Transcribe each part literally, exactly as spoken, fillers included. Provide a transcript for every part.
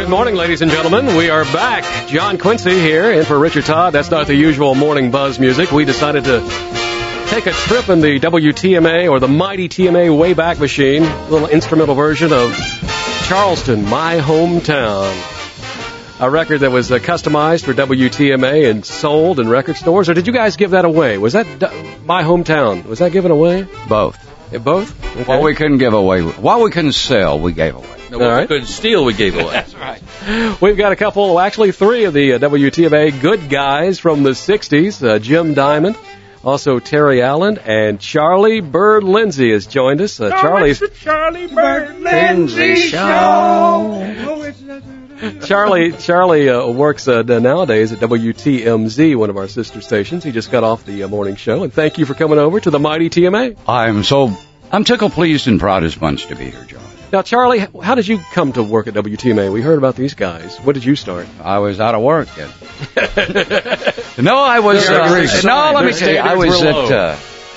morning, ladies and gentlemen. We are back. John Quincy here, in for Richard Todd. That's not the usual morning buzz music. We decided to take a trip in the W T M A, or the mighty T M A Wayback Machine, a little instrumental version of Charleston, My Hometown. A record that was uh, customized for W T M A and sold in record stores. Or did you guys give that away? Was that D- My Hometown? Was that given away? Both. Yeah, both? Okay. Well, we couldn't give away. While we couldn't sell, we gave away. No, what right. we couldn't steal, we gave away. That's right. We've got a couple, actually three of the uh, W T M A good guys from the sixties. Uh, Jim Diamond, also Terry Allen, and Charlie Bird Lindsay has joined us. Uh, oh, Charlie's it's the Charlie Bird Lindsay Show. Charlie Charlie uh, works uh, nowadays at W T M Z, one of our sister stations. He just got off the uh, morning show, and thank you for coming over to the mighty T M A. I'm so I'm tickled, pleased, and proud as punch to be here, John. Now, Charlie, how did you come to work at W T M A? We heard about these guys. When did you start? I was out of work. And... no, I was. Uh, no, let me tell you, I was at. Uh,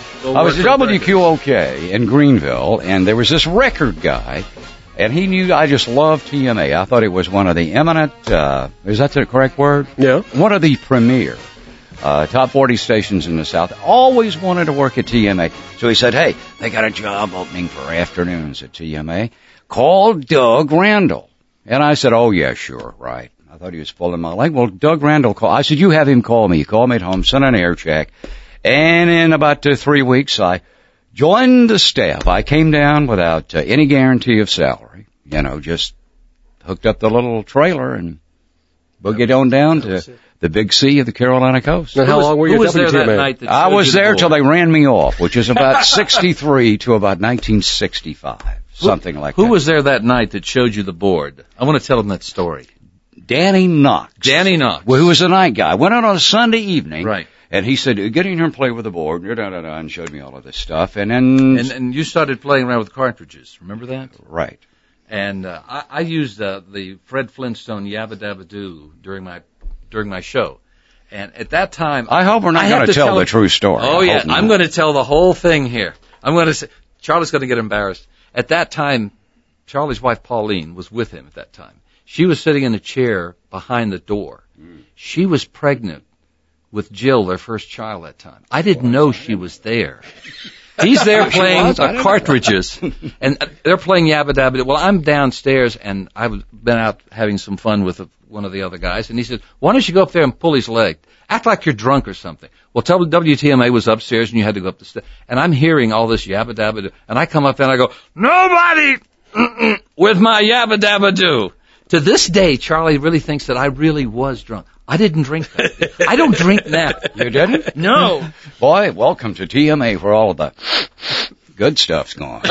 I was at W Q O K in Greenville, and there was this record guy, and he knew I just loved T M A. I thought it was one of the eminent. Uh, is that the correct word? Yeah. One of the premier. Uh, top forty stations in the South. Always wanted to work at T M A. So he said, hey, they got a job opening for afternoons at T M A. Call Doug Randall. And I said, oh, yeah, sure, right. I thought he was pulling my leg. Well, Doug Randall called. I said, you have him call me. He called me at home, sent an air check. And in about uh, three weeks, I joined the staff. I came down without uh, any guarantee of salary. You know, just hooked up the little trailer and boogied on down to the big sea of the Carolina coast. And how was, long were you who at was W T M A? there that night that I was there till the they ran me off, which is about sixty-three to about nineteen sixty-five, something who, like who that. Who was there that night that showed you the board? I want to tell them that story. Danny Knox. Danny Knox. Well, who was the night guy. Went out on a Sunday evening. Right. And he said, get in here and play with the board, da, da, da, and showed me all of this stuff. And then... And, and you started playing around with cartridges. Remember that? Right. And uh, I, I used uh, the Fred Flintstone Yabba Dabba Doo during my during my show. And at that time... I hope we're not going to tell, tell the true story. Oh, yeah. I'm going to tell the whole thing here. I'm going to say... Charlie's going to get embarrassed. At that time, Charlie's wife, Pauline, was with him at that time. She was sitting in a chair behind the door. Mm. She was pregnant with Jill, their first child that time. I didn't know she was there. He's there playing uh, cartridges, and they're playing Yabba Dabba Doo. Well, I'm downstairs, and I've been out having some fun with one of the other guys, and he said, why don't you go up there and pull his leg? Act like you're drunk or something. Well, tell W T M A was upstairs, and you had to go up the stairs. And I'm hearing all this Yabba Dabba Doo, and I come up there, and I go, nobody with my Yabba Dabba Doo. To this day, Charlie really thinks that I really was drunk. I didn't drink that. I don't drink now. You didn't? No. Boy, welcome to T M A where all of the good stuff's gone.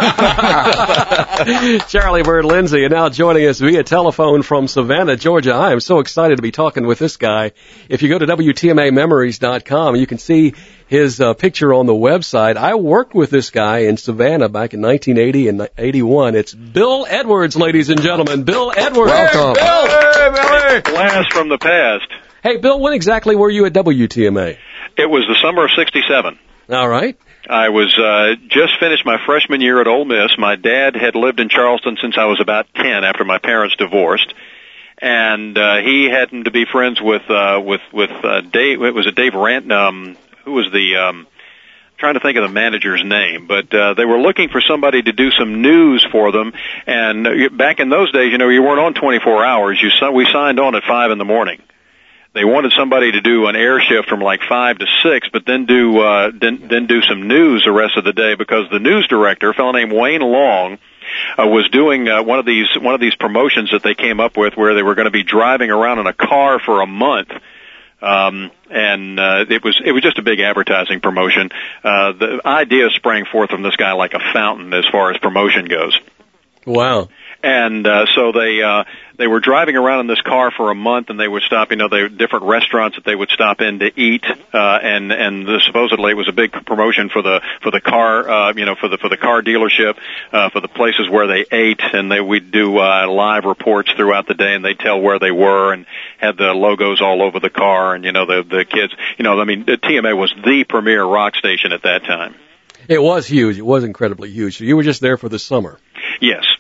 Charlie Bird Lindsay, and now joining us via telephone from Savannah, Georgia. I am so excited to be talking with this guy. If you go to W T M A memories dot com, you can see his uh, picture on the website. I worked with this guy in Savannah back in nineteen eighty and eighty-one. It's Bill Edwards, ladies and gentlemen. Bill Edwards. Welcome. Bill. Hey, Billy. Blast from the past. Hey, Bill, when exactly were you at W T M A? It was the summer of sixty-seven. All right. I was uh just finished my freshman year at Ole Miss. My dad had lived in Charleston since I was about ten after my parents divorced. And uh he happened to be friends with uh with with uh Dave it was a Dave Rant um who was the um trying to think of the manager's name, but uh they were looking for somebody to do some news for them. And uh, back in those days, you know, you weren't on twenty-four hours. You we signed on at five in the morning. They wanted somebody to do an air shift from like five to six, but then do uh, then then do some news the rest of the day, because the news director, a fellow named Wayne Long, uh, was doing uh, one of these one of these promotions that they came up with, where they were going to be driving around in a car for a month. Um, and uh, it was it was just a big advertising promotion. Uh, the idea sprang forth from this guy like a fountain as far as promotion goes. Wow. And uh, so they uh, they were driving around in this car for a month, and they would stop. You know, they different restaurants that they would stop in to eat, uh, and and the, supposedly it was a big promotion for the for the car, uh, you know, for the for the car dealership, uh, for the places where they ate, and they we'd do uh, live reports throughout the day, and they'd tell where they were, and had the logos all over the car, and you know the the kids, you know, I mean, the T M A was the premier rock station at that time. It was huge. It was incredibly huge. So you were just there for the summer. Yes.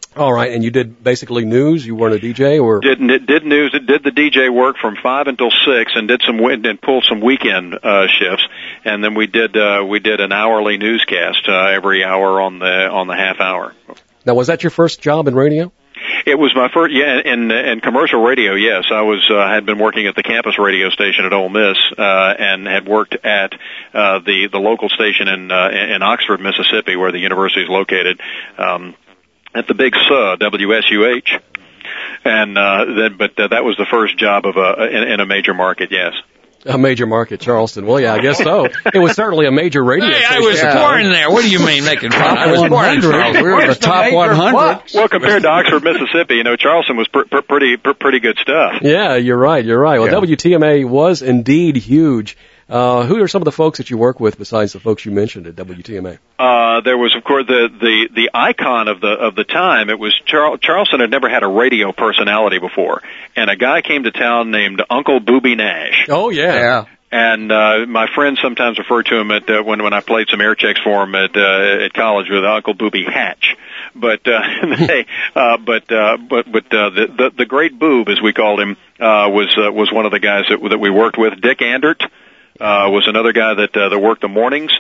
All right, and you did basically news. You weren't a D J, or did did news. Did the D J work from five until six, and did some and pulled some weekend uh, shifts, and then we did uh, we did an hourly newscast uh, every hour on the on the half hour. Now, was that your first job in radio? It was my first, yeah, in in commercial radio. Yes, I was uh, had been working at the campus radio station at Ole Miss, uh, and had worked at uh, the the local station in uh, in Oxford, Mississippi, where the university is located, um, at the big S U, W S U H, and uh, then but uh, that was the first job of a in, in a major market. Yes. A major market, Charleston. Well, yeah, I guess so. It was certainly a major radio Hey, I station. was Yeah. born there. What do you mean making fun? I was born in Charleston. We were the top one hundred. Well, compared to Oxford, Mississippi, you know, Charleston was pr- pr- pretty pr- pretty good stuff. Yeah, you're right. You're right. Well, Yeah. W T M A was indeed huge. Uh, who are some of the folks that you work with besides the folks you mentioned at W T M A? Uh, there was, of course, the, the, the icon of the, of the time. It was Char- Charleston had never had a radio personality before. And a guy came to town named Uncle Booby Nash. Oh, yeah. Yeah. And, uh, my friends sometimes refer to him at, uh, when, when I played some air checks for him at, uh, at college with Uncle Booby Hatch. But, uh, they, uh, but, uh, but, but, uh, the, the, the great boob, as we called him, uh, was, uh, was one of the guys that, that we worked with. Dick Andert. Uh, was another guy that, uh, that worked the mornings.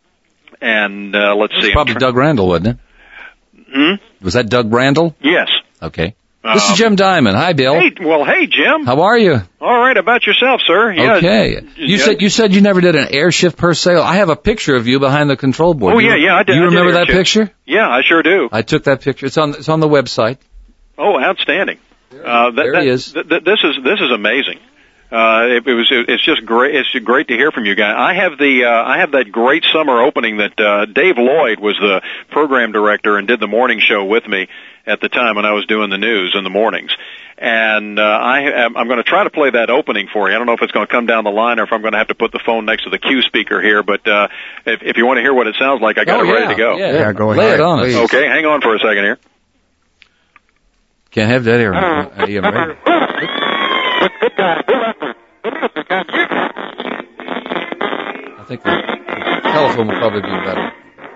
And, uh, let's see. Probably tr- Doug Randall, wasn't it? Hmm? Was that Doug Randall? Yes. Okay. This Um, is Jim Diamond. Hi, Bill. Hey, well, hey, Jim. How are you? All right, about yourself, sir. Yeah. Okay. You Yeah. said you said you never did an air shift per se. I have a picture of you behind the control board. Oh, You- yeah, yeah, I did- You I did remember air that shift. picture? Yeah, I sure do. I took that picture. It's on it's on the website. Oh, outstanding. Uh, that, There that, he is. Th- th- this is this is amazing. Uh, it, it was it's just great. It's great to hear from you guys. I have the uh, I have that great summer opening that uh, Dave Lloyd was the program director and did the morning show with me at the time when I was doing the news in the mornings. And uh, I am, I'm going to try to play that opening for you. I don't know if it's going to come down the line or if I'm going to have to put the phone next to the Q speaker here. But uh, if, if you want to hear what it sounds like, I got oh, it yeah. ready to go. Yeah, Yeah, go Lay ahead, it on please. us. Okay, hang on for a second here. Can't have that air. Uh, A M radio. I think the, the telephone will probably be better.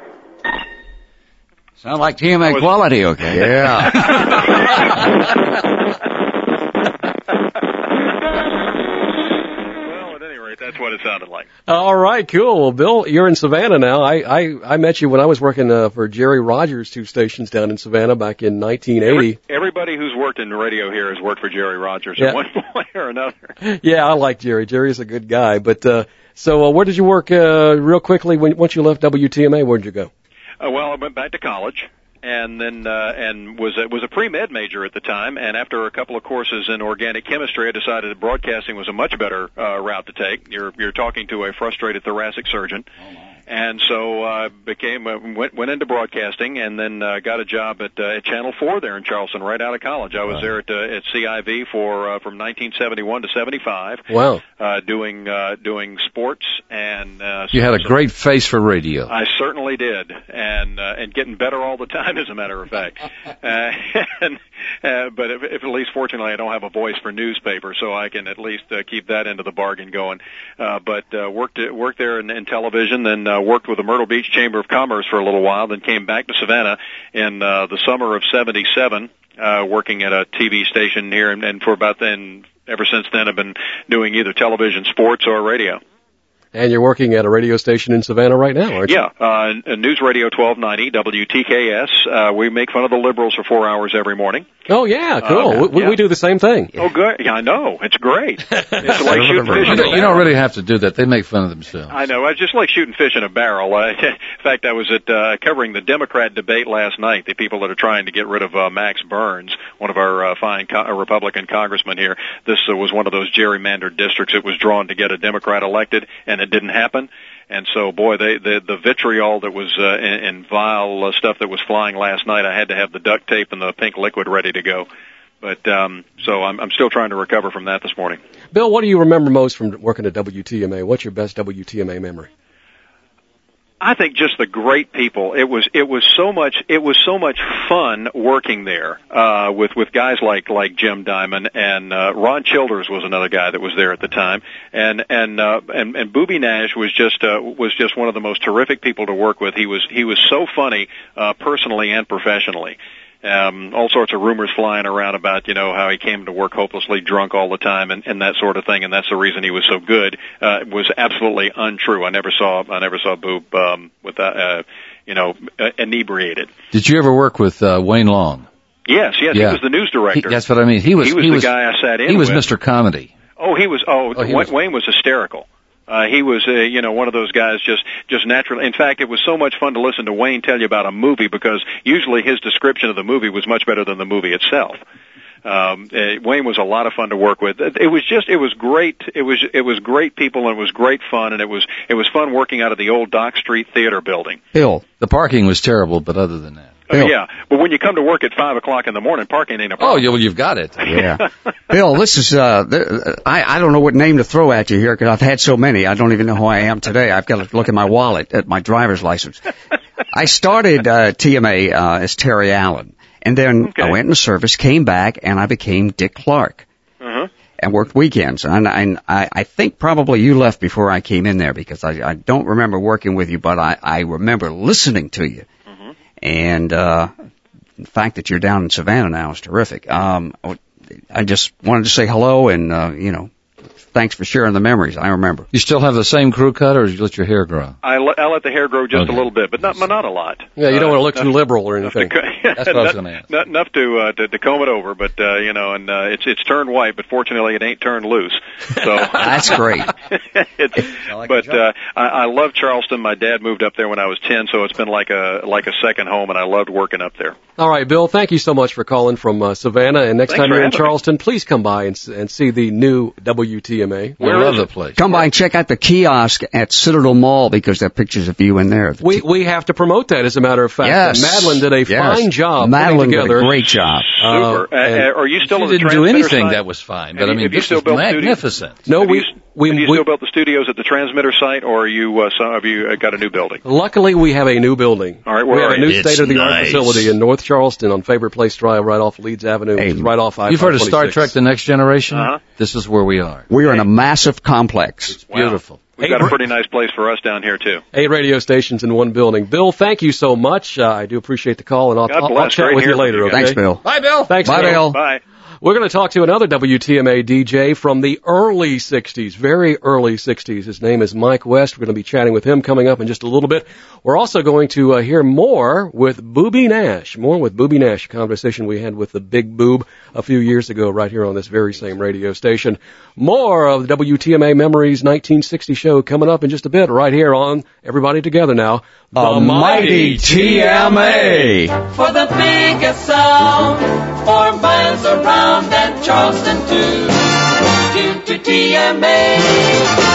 Sound like T M A quality, okay? Yeah. Well, at any rate, that's what it sounded like. All right, cool. Well, Bill, you're in Savannah now. I, I, I met you when I was working uh, for Jerry Rogers' two stations down in Savannah back in nineteen eighty. Every, everybody who's worked in radio here has worked for Jerry Rogers Yeah. in one way or another. Yeah, I like Jerry. Jerry's a good guy. But uh, so, uh, where did you work? Uh, real quickly, when once you left W T M A, where did you go? Uh, well, I went back to college, and then uh, and was a, was a pre-med major at the time. And after a couple of courses in organic chemistry, I decided that broadcasting was a much better uh, route to take. You're you're talking to a frustrated thoracic surgeon. And so uh, became uh, went went into broadcasting, and then uh, got a job at, uh, at Channel Four there in Charleston right out of college. I was there at uh, at C I V for uh, from nineteen seventy-one to seventy-five. Wow. Uh, doing uh, doing sports and uh, You had a some- great face for radio. I certainly did, and uh, and getting better all the time, as a matter of fact. uh, and, uh, but if, if at least, fortunately, I don't have a voice for newspaper, so I can at least uh, keep that end of the bargain going. Uh, but uh, worked worked there in, in television, then uh, worked with the Myrtle Beach Chamber of Commerce for a little while, then came back to Savannah in uh, the summer of seventy-seven, uh, working at a T V station here, and, and for about then, ever since then, I've been doing either television, sports, or radio. And you're working at a radio station in Savannah right now, aren't you? Yeah, uh, News Radio twelve ninety, W T K S. Uh, we make fun of the liberals for four hours every morning. Oh, yeah, cool. Uh, we, yeah. we do the same thing. Oh, good. Yeah, I know. It's great. It's like shooting fish You in don't, a you don't barrel. really have to do that. They make fun of themselves. I know. It's just like shooting fish in a barrel. Uh, in fact, I was at uh, covering the Democrat debate last night. The people that are trying to get rid of uh, Max Burns, one of our uh, fine co- uh, Republican congressmen here. This uh, was one of those gerrymandered districts that was drawn to get a Democrat elected, and it didn't happen. And so, boy, they, the the vitriol that was uh, and, and vile uh, stuff that was flying last night, I had to have the duct tape and the pink liquid ready to go. But um, so I'm, I'm still trying to recover from that this morning. Bill, what do you remember most from working at W T M A? What's your best W T M A memory? I think just the great people. It was it was so much it was so much fun working there uh, with with guys like like Jim Diamond, and uh, Ron Childers was another guy that was there at the time, and and uh, and, and Booby Nash was just uh, was just one of the most terrific people to work with. He was he was so funny uh, personally and professionally. Um, all sorts of rumors flying around about, you know, how he came to work hopelessly drunk all the time and, and that sort of thing, and that's the reason he was so good. Uh, it was absolutely untrue. I never saw, I never saw Boob, um, with that, uh, you know, uh, inebriated. Did you ever work with uh, Wayne Long? Yes, yes, Yeah. he was the news director. He, that's what I mean. He was, he was he the was, guy I sat in He was with. Mister Comedy. Oh, he was, oh, Oh, he Wayne, was- Wayne was hysterical. Uh, he was, uh, you know, one of those guys just, just naturally. In fact, it was so much fun to listen to Wayne tell you about a movie because usually his description of the movie was much better than the movie itself. Um, uh, Wayne was a lot of fun to work with. It was just, it was great. It was, it was great people and it was great fun and it was, it was fun working out of the old Dock Street Theater building. Bill. The parking was terrible, but other than that. Oh, Bill. yeah, but when you come to work at five o'clock in the morning, parking ain't a Oh, problem. yeah, well, you've got it. Yeah. Bill, this is, uh, th- I, I don't know what name to throw at you here because I've had so many. I don't even know who I am today. I've got to look at my wallet, at my driver's license. I started, uh, T M A, uh, as Terry Allen. And then Okay. I went in the service, came back, and I became Dick Clark. Uh-huh. And worked weekends. And, and I, I think probably you left before I came in there because I, I don't remember working with you, but I, I remember listening to you. Mm-hmm. And, uh, the fact that you're down in Savannah now is terrific. Um, I just wanted to say hello and, uh, you know, thanks for sharing the memories. I remember. You still have the same crew cut, or did you let your hair grow? I, let, I let the hair grow just Okay. a little bit, but not, but not a lot. Yeah, you don't Uh, want to look too enough- liberal or enough to anything. co- That's what I was not- gonna ask. Not enough to, uh, to to comb it over, but uh, you know, and uh, it's it's turned white, but fortunately it ain't turned loose. So That's great. it's, but uh, I, I love Charleston. My dad moved up there when I was ten, so it's been like a like a second home, and I loved working up there. All right, Bill, thank you so much for calling from uh, Savannah. And next Thanks time for you're in having me. Charleston, please come by and, s- and see the new W T M A. We Where love is the it? place. Come by and check out the kiosk at Citadel Mall because there are pictures of you in there. We we have to promote that, as a matter of fact. Yes. And Madeline did a Yes. fine job Madeline putting together. did a great job. Uh, Super. Uh, and- uh, are you still She at the didn't do transmitter anything site? that was fine, but Have I you- mean, have you this still was built studios? magnificent. No, Have we you, we, have you we still built the studios at the transmitter site, or are you uh, some, have you uh, got a new building? luckily we have a new building. All right, where we have are a you? new It's state-of-the-art nice. facility in North Charleston on Favorite Place Drive, right off Leeds Avenue, which is Hey, right off I You've heard of Star twenty-six. Trek: The Next Generation? Uh-huh. This is where we are. We are in a massive complex. Wow. Beautiful. We've Hey, got a Br- pretty nice place for us down here too. Eight radio stations in one building. Bill, thank you so much. Uh, I do appreciate the call, and I'll, God I'll, I'll bless. chat Great with you hearing from later, you okay? guys. Thanks, Bill. Bye, Bill. Thanks, Bye, Bill. Bill. Bye. We're going to talk to another W T M A D J from the early sixties, very early sixties. His name is Mike West. We're going to be chatting with him coming up in just a little bit. We're also going to uh, hear more with Boobie Nash, more with Boobie Nash, a conversation we had with the Big Boob a few years ago right here on this very same radio station. More of the W T M A Memories nineteen sixty show coming up in just a bit right here on Everybody Together Now. The mighty T M A. For the biggest sound, four miles around and Charleston too. Tune to T M A.